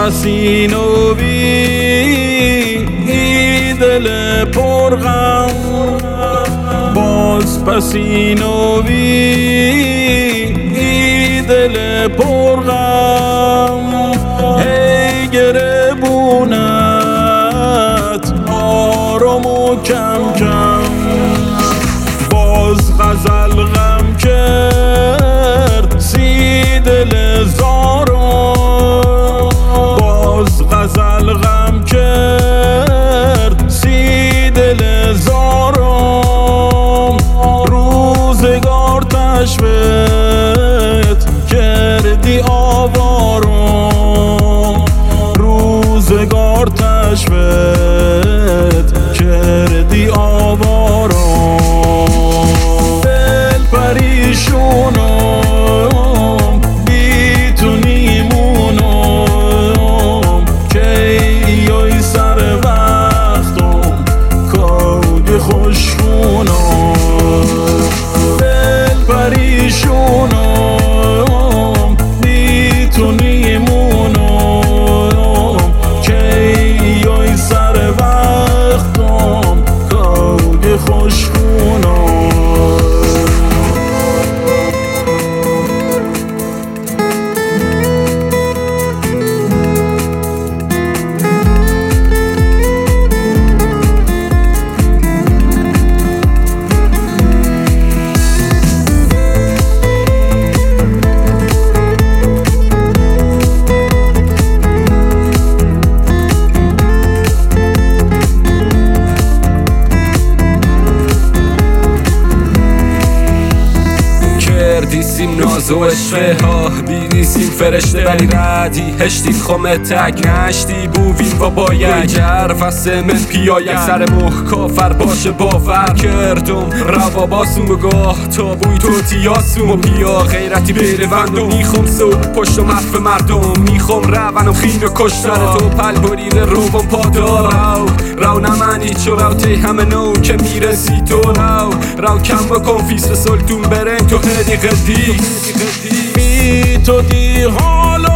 پسینوی ای دل پرغم باز پسینوی ای دل پرغم هی گربونت آرام و کم کم باز غزل غم کرد سی دل زارم باز غزل غم کرد سی دل زارم روزگار تشبت کردی آوارم روزگار تشبت کردی آوارم دل پریشونم بی تو نیمونم که یای سر وقتم کاگ خوشخونم دل پریشونم بی تو نیمونم که یای سر وقتم کاگ خوشخونم دیسیم ناز و عشقه ها بیدیسیم فرشته ولی ردی هشتی خمه تک نشتی بوویم و باید جرف از من پیاید سر مخ کافر باشه باور کردم روا باسم بگاه تا بوی تو تیاسم و بیا غیرتی بره وندم میخوام صبح پشتم حرف مردم میخوام روانم خین و کشتن تو پل بریده روم پادار رو نمانی چو رو تی همه نو که میرسی تو رو کم بکن فیس سلطون برن تو هدی قدی بی تو دی حالا